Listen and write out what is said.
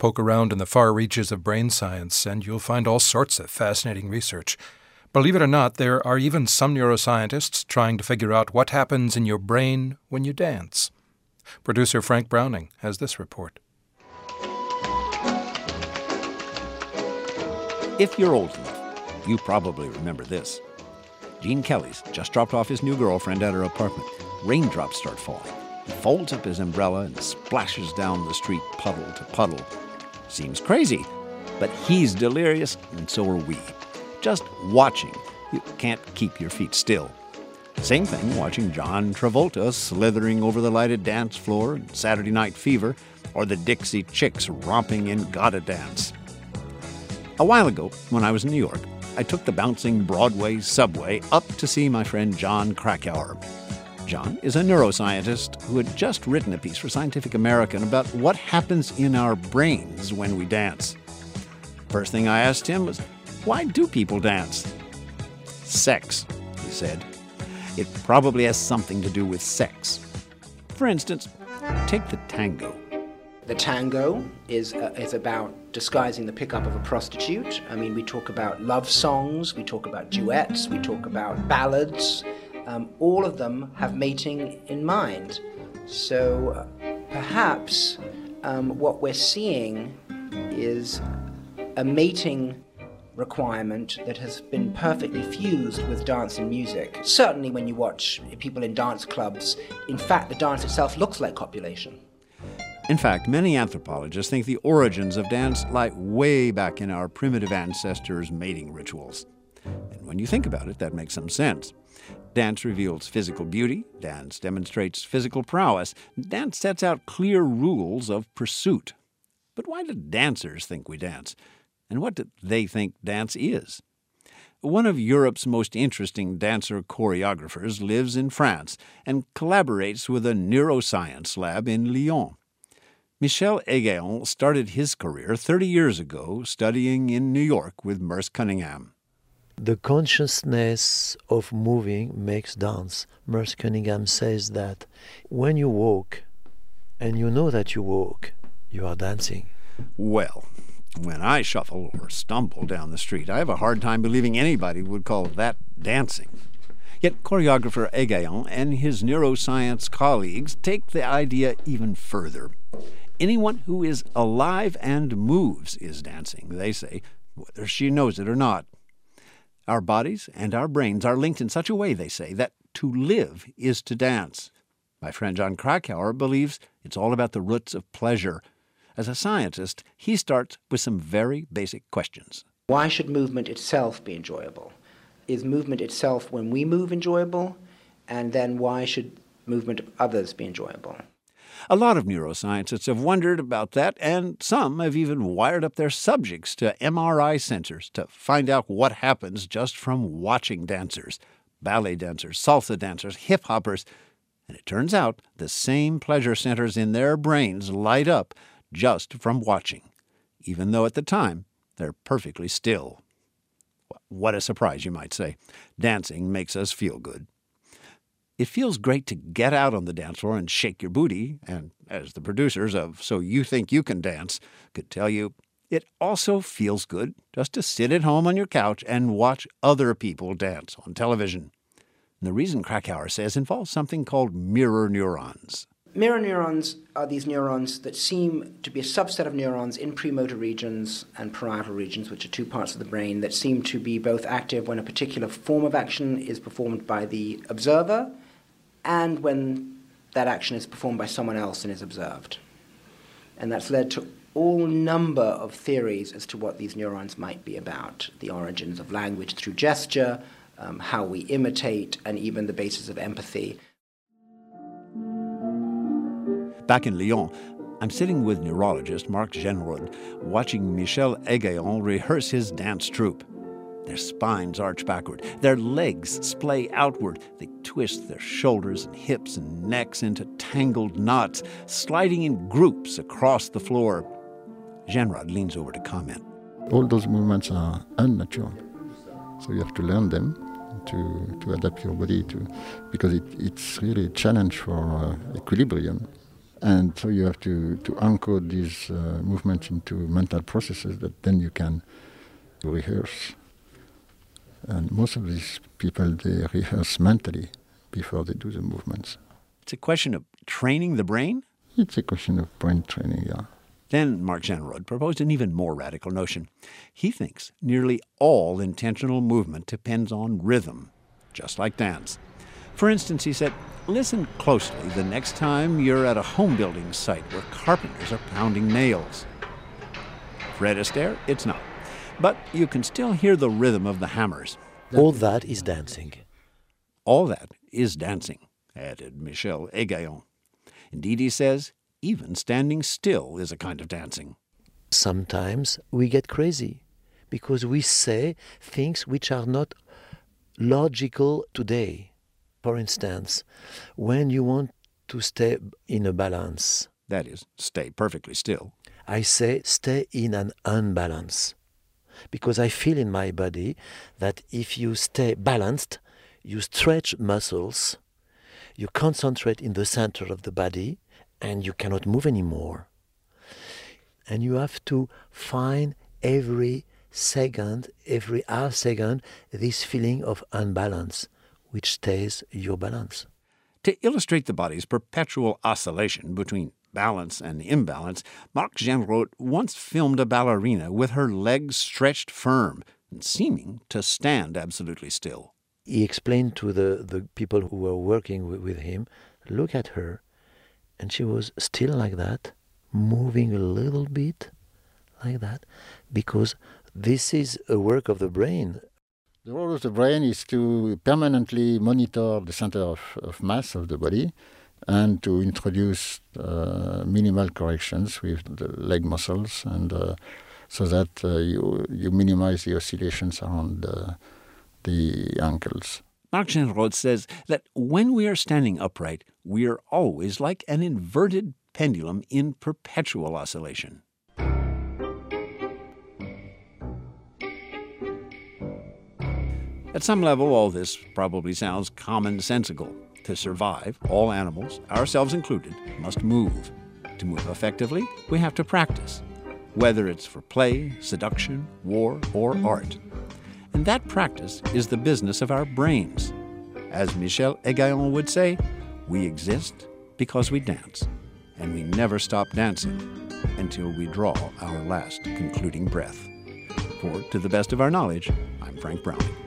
Poke around in the far reaches of brain science, and you'll find all sorts of fascinating research. Believe it or not, there are even some neuroscientists trying to figure out what happens in your brain when you dance. Producer Frank Browning has this report. If you're old enough, you probably remember this. Gene Kelly's just dropped off his new girlfriend at her apartment. Raindrops start falling. He folds up his umbrella and splashes down the street puddle to puddle. Seems crazy, but he's delirious, and so are we. Just watching, you can't keep your feet still. Same thing watching John Travolta slithering over the lighted dance floor in Saturday Night Fever, or the Dixie Chicks romping in Gotta Dance. A while ago, when I was in New York, I took the bouncing Broadway subway up to see my friend Jon Krakauer. John is a neuroscientist who had just written a piece for Scientific American about what happens in our brains when we dance. First thing I asked him was, why do people dance? Sex, he said. It probably has something to do with sex. For instance, take the tango. The tango is about disguising the pickup of a prostitute. I mean, we talk about love songs, we talk about duets, we talk about ballads. All of them have mating in mind. So perhaps what we're seeing is a mating requirement that has been perfectly fused with dance and music. Certainly when you watch people in dance clubs, in fact, the dance itself looks like copulation. In fact, many anthropologists think the origins of dance lie way back in our primitive ancestors' mating rituals. And when you think about it, that makes some sense. Dance reveals physical beauty, dance demonstrates physical prowess, dance sets out clear rules of pursuit. But why do dancers think we dance? And what do they think dance is? One of Europe's most interesting dancer choreographers lives in France and collaborates with a neuroscience lab in Lyon. Michel Hegaillon started his career 30 years ago studying in New York with Merce Cunningham. The consciousness of moving makes dance. Merce Cunningham says that when you walk and you know that you walk, you are dancing. Well, when I shuffle or stumble down the street, I have a hard time believing anybody would call that dancing. Yet choreographer Hegaillon and his neuroscience colleagues take the idea even further. Anyone who is alive and moves is dancing, they say, whether she knows it or not. Our bodies and our brains are linked in such a way, they say, that to live is to dance. My friend Jon Krakauer believes it's all about the roots of pleasure. As a scientist, he starts with some very basic questions. Why should movement itself be enjoyable? Is movement itself, when we move, enjoyable? And then why should movement of others be enjoyable? A lot of neuroscientists have wondered about that, and some have even wired up their subjects to MRI sensors to find out what happens just from watching dancers, ballet dancers, salsa dancers, hip-hoppers. And it turns out the same pleasure centers in their brains light up just from watching, even though at the time they're perfectly still. What a surprise, you might say. Dancing makes us feel good. It feels great to get out on the dance floor and shake your booty, and as the producers of So You Think You Can Dance could tell you, it also feels good just to sit at home on your couch and watch other people dance on television. And the reason Krakauer says involves something called mirror neurons. Mirror neurons are these neurons that seem to be a subset of neurons in premotor regions and parietal regions, which are two parts of the brain that seem to be both active when a particular form of action is performed by the observer and when that action is performed by someone else and is observed. And that's led to all number of theories as to what these neurons might be about. The origins of language through gesture, how we imitate, and even the basis of empathy. Back in Lyon, I'm sitting with neurologist Marc Genrod, watching Michel Hegaillon rehearse his dance troupe. Their spines arch backward, their legs splay outward. They twist their shoulders and hips and necks into tangled knots, sliding in groups across the floor. Genrod leans over to comment. All those movements are unnatural, so you have to learn them to adapt your body to, because it's really a challenge for equilibrium. And so you have to encode these movements into mental processes that then you can rehearse. And most of these people, they rehearse mentally before they do the movements. It's a question of training the brain? It's a question of brain training, yeah. Then Marc Genrot proposed an even more radical notion. He thinks nearly all intentional movement depends on rhythm, just like dance. For instance, he said, listen closely the next time you're at a home-building site where carpenters are pounding nails. Fred Astaire, it's not. But you can still hear the rhythm of the hammers. All that is dancing. All that is dancing, added Michel Hegaillon. Indeed, he says, even standing still is a kind of dancing. Sometimes we get crazy because we say things which are not logical today. For instance, when you want to stay in a balance, That is, stay perfectly still. I say stay in an unbalance. Because I feel in my body that if you stay balanced, you stretch muscles, you concentrate in the center of the body, and you cannot move anymore. And you have to find every second, every half second, this feeling of unbalance, which stays your balance. To illustrate the body's perpetual oscillation between balance and imbalance, Marc Genrot once filmed a ballerina with her legs stretched firm and seeming to stand absolutely still. He explained to the people who were working with him, look at her, and she was still like that, moving a little bit like that, because this is a work of the brain. The role of the brain is to permanently monitor the center of mass of the body and to introduce minimal corrections with the leg muscles, and so that you minimize the oscillations around the ankles. Marc Genrot says that when we are standing upright, we are always like an inverted pendulum in perpetual oscillation. At some level, all this probably sounds commonsensical. To survive, all animals, ourselves included, must move. To move effectively, we have to practice, whether it's for play, seduction, war, or art. And that practice is the business of our brains. As Michel Hegaillon would say, we exist because we dance, and we never stop dancing until we draw our last concluding breath. For, to the best of our knowledge, I'm Frank Browning.